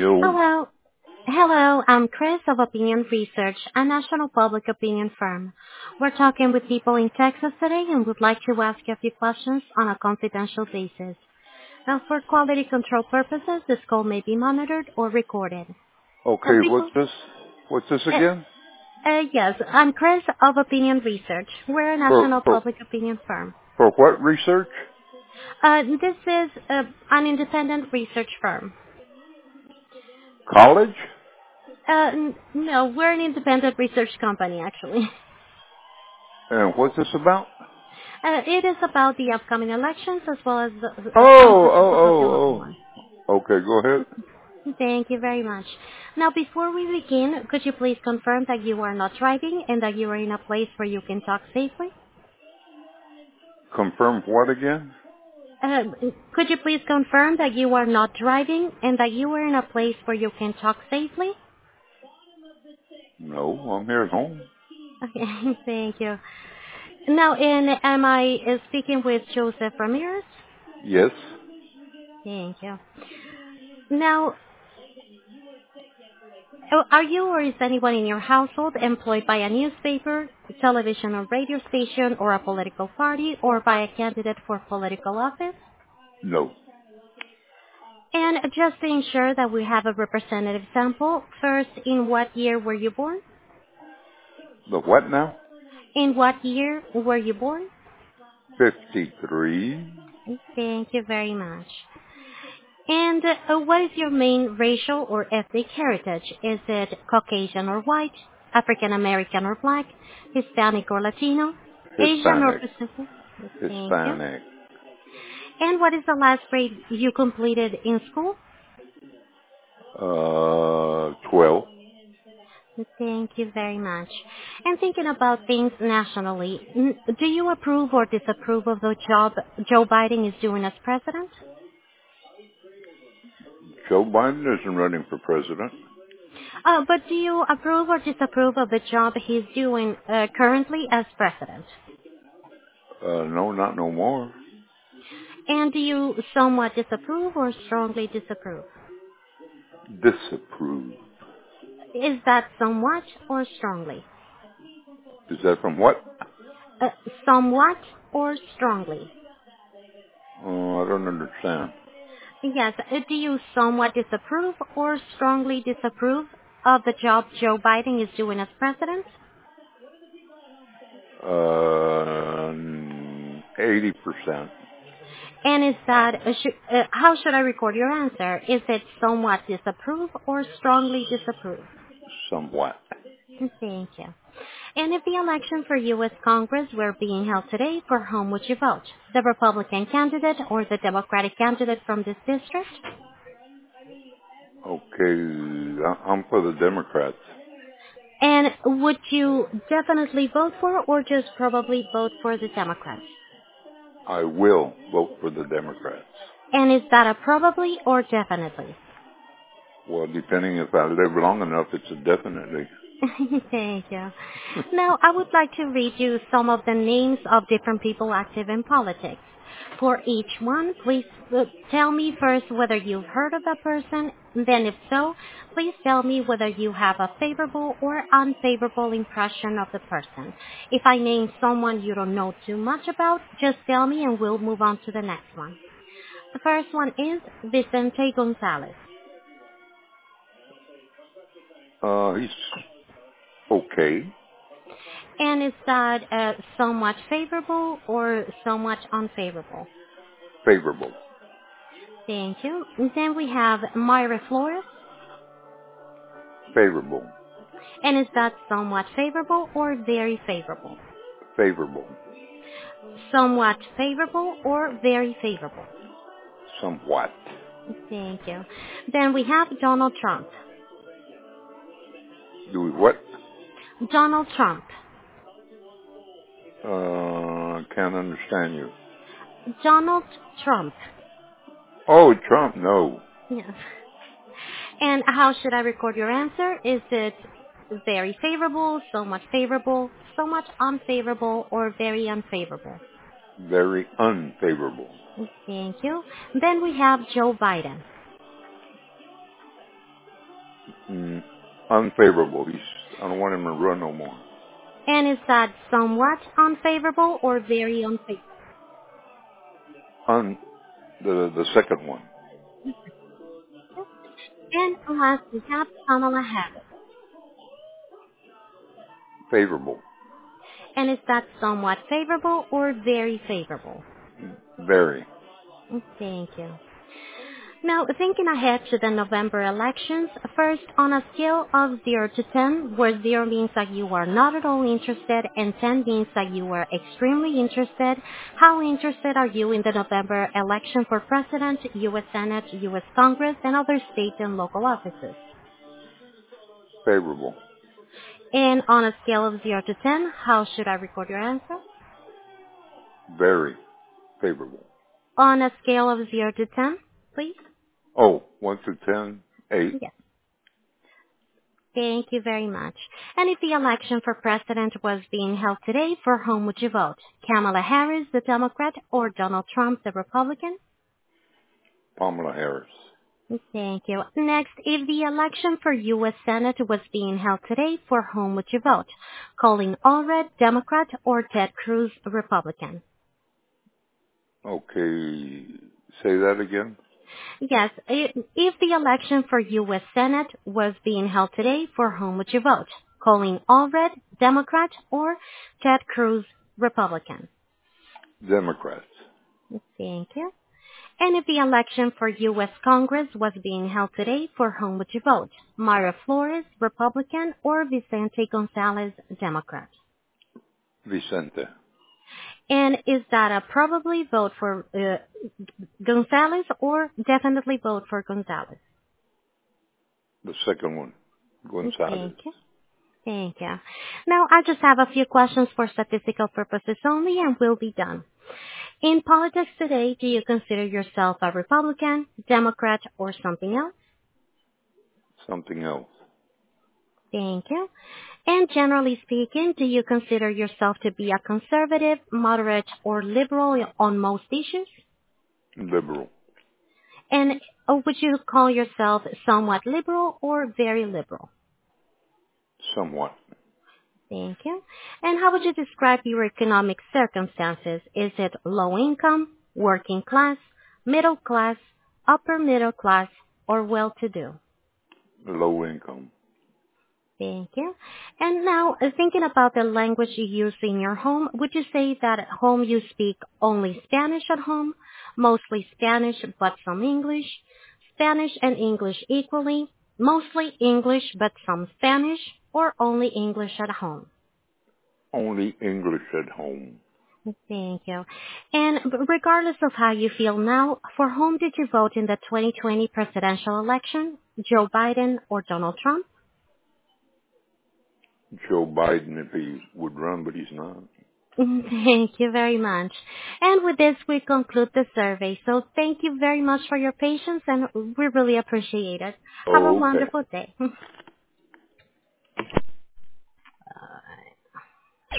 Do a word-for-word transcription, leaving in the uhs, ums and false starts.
Yo. Hello. Hello, I'm Chris of Opinion Research, a national public opinion firm. We're talking with people in Texas today and would like to ask you a few questions on a confidential basis. Now, for quality control purposes, this call may be monitored or recorded. Uh, Okay, what's before, this? What's this uh, again? uh, yes, I'm Chris of Opinion Research. We're a For national for public opinion firm. for what research? Uh, this is uh, an independent research firm. College? Uh, n- no, we're an independent research company, actually. And what's this about? Uh, it is about the upcoming elections as well as the, Oh, uh, some oh, purchases of the local oh, one. oh. Okay, go ahead. Thank you very much. Now, before we begin, could you please confirm that you are not driving and that you are in a place where you can talk safely? Confirm what again? Uh, could you please confirm that you are not driving and that you are in a place where you can talk safely? No, I'm here at home. Okay, thank you. Now, and am I uh, speaking with Joseph Ramirez? Yes. Thank you. Now, oh, are you or is anyone in your household employed by a newspaper, television or radio station, or a political party, or by a candidate for political office? No. And just to ensure that we have a representative sample, first, in what year were you born? The what now? In what year were you born? Fifty-three. Thank you very much. And uh, what is your main racial or ethnic heritage? Is it Caucasian or white, African American or black, Hispanic or Latino, Asian or Hispanic. Pacific? Thank you. Hispanic. And what is the last grade you completed in school? Uh, twelve. Thank you very much. And thinking about things nationally, n- do you approve or disapprove of the job Joe Biden is doing as president? Joe Biden isn't running for president. Uh, but do you approve or disapprove of the job he's doing uh, currently as president? Uh, no, not no more. And do you somewhat disapprove or strongly disapprove? Disapprove. Is that somewhat or strongly? Is that from what? Uh, somewhat or strongly? Oh, I don't understand. Yes. uh, Do you somewhat disapprove or strongly disapprove of the job Joe Biden is doing as president? Uh, eighty percent, And is that, uh, should, uh, how should I record your answer? Is it somewhat disapprove or strongly disapprove? somewhat. Thank you. And if the election for U S Congress were being held today, for whom would you vote? The Republican candidate or the Democratic candidate from this district? Okay, I- I'm for the Democrats. And would you definitely vote for or just probably vote for the Democrats? I will vote for the Democrats. And is that a probably or definitely? Well, depending if I live long enough, it's a definitely. Thank you. Now, I would like to read you some of the names of different people active in politics. For each one, please uh, tell me first whether you've heard of that person. Then, if so, please tell me whether you have a favorable or unfavorable impression of the person. If I name someone you don't know too much about, just tell me and we'll move on to the next one. The first one is Vicente Gonzalez. Uh, he's okay, And is that uh, somewhat favorable or somewhat unfavorable? favorable, Thank you. And then we have Myra Flores. favorable, And is that somewhat favorable or very favorable? favorable, Somewhat favorable or very favorable? somewhat. Thank you. Then we have Donald Trump. Do we what? Donald Trump. Uh, can't understand you. Donald Trump. Oh, Trump, no. Yes. And how should I record your answer? Is it very favorable, somewhat favorable, somewhat unfavorable, or very unfavorable? Very unfavorable. Thank you. Then we have Joe Biden. Mm, unfavorable. He's, I don't want him to run no more. And is that somewhat unfavorable or very unfavorable? Un, the, the second one. And last, we have Kamala Harris. Favorable. And is that somewhat favorable or very favorable? Very. Thank you. Now, thinking ahead to the November elections, first, on a scale of zero to ten, where zero means that you are not at all interested and ten means that you are extremely interested, how interested are you in the November election for President, U S Senate, U S Congress, and other state and local offices? Favorable. And on a scale of zero to ten, how should I record your answer? Very favorable. On a scale of zero to ten, please? Oh, one to ten, eight. Yes. Thank you very much. And if the election for president was being held today, for whom would you vote? Kamala Harris, the Democrat, or Donald Trump, the Republican? Kamala Harris. Thank you. Next, if the election for U S Senate was being held today, for whom would you vote? Colin Allred, Democrat, or Ted Cruz, Republican? Okay. Say that again. Yes, i- if the election for U S Senate was being held today, for whom would you vote? Colin Allred, Democrat, or Ted Cruz, Republican? Democrats. Thank you. And if the election for U S Congress was being held today, for whom would you vote? Mayra Flores, Republican, or Vicente Gonzalez, Democrat? Vicente. And is that a probably vote for uh, Gonzalez or definitely vote for Gonzalez? The second one. Gonzalez. Thank you. Thank you. Now, I just have a few questions for statistical purposes only, and we'll be done. In politics today, do you consider yourself a Republican, Democrat, or something else? Something else. Thank you. And generally speaking, do you consider yourself to be a conservative, moderate, or liberal on most issues? Liberal. And uh, would you call yourself somewhat liberal or very liberal? Somewhat. Thank you. And how would you describe your economic circumstances? Is it low income, working class, middle class, upper middle class, or well-to-do? Low income. Thank you. And now, uh, thinking about the language you use in your home, would you say that at home you speak only Spanish at home, mostly Spanish but some English, Spanish and English equally, mostly English but some Spanish, or only English at home? Only English at home. Thank you. And regardless of how you feel now, for whom did you vote in the twenty twenty presidential election? Joe Biden or Donald Trump? Joe Biden if he would run, but he's not. Thank you very much. And with this, we conclude the survey. So thank you very much for your patience, and we really appreciate it. Have a Oh, okay. wonderful day.